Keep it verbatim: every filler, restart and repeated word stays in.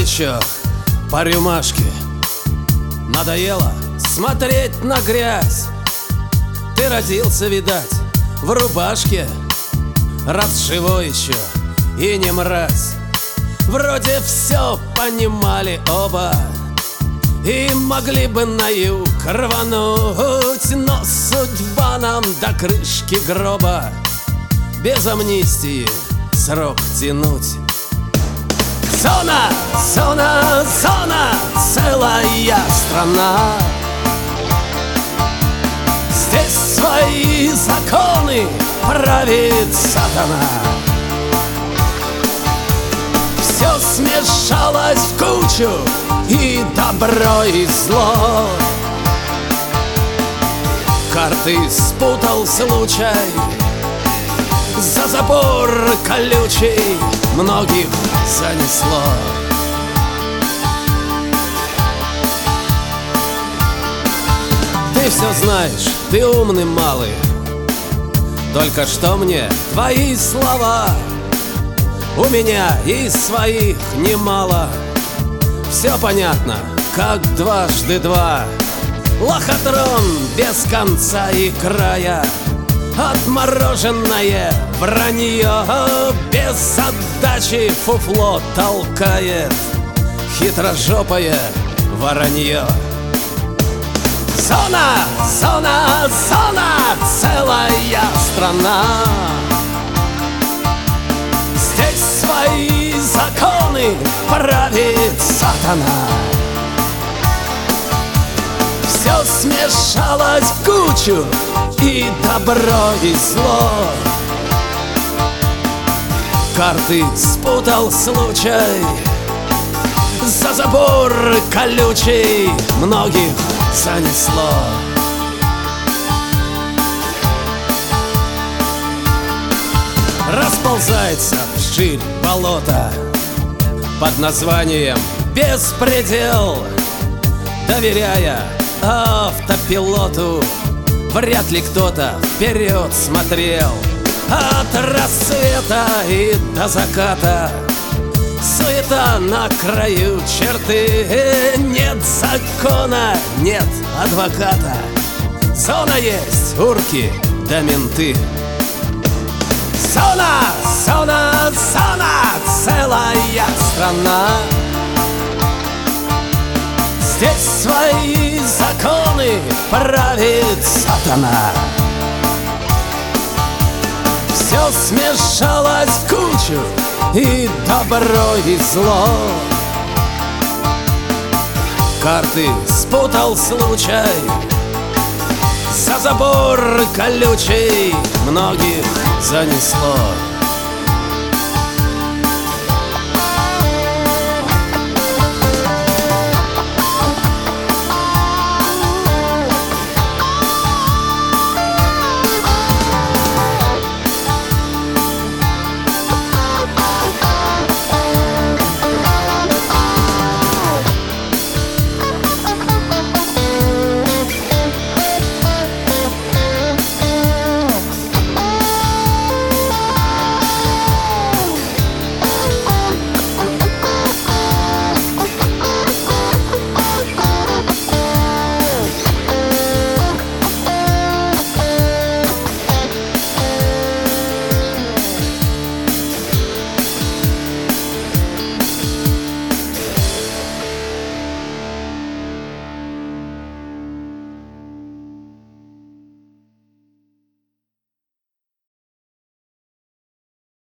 еще по рюмашке. Надоело смотреть на грязь. Ты родился, видать, в рубашке. Раз живой еще и не мразь. Вроде все понимали оба и могли бы на юг рвануть, но судьба нам до крышки гроба без амнистии срок тянуть. Зона, зона, зона, целая страна. Здесь свои законы правит сатана. Все смешалось в кучу, и добро, и зло. Карты спутал случай, за забор колючий многих занесло. Ты все знаешь, ты умный малый, только что мне твои слова? У меня и своих немало. Все понятно, как дважды два. Лохотрон без конца и края, отмороженное вранье без отдачи фуфло толкает хитрожопое воронье. Зона, зона, зона, целая страна. Здесь свои законы правит сатана. Все смешалось в кучу, и добро, и зло. Карты спутал случай, за забор колючий многих занесло. Расползается вширь болото под названием беспредел. Доверяя автопилоту, вряд ли кто-то вперед смотрел. От рассвета и до заката суета на краю черты. Нет закона, нет адвоката. Зона есть, урки да менты. Зона, зона, зона, целая страна. Здесь свои законы правит сатана. Все смешалось в кучу, и добро, и зло. Карты спутал случай, за забор колючий многих занесло.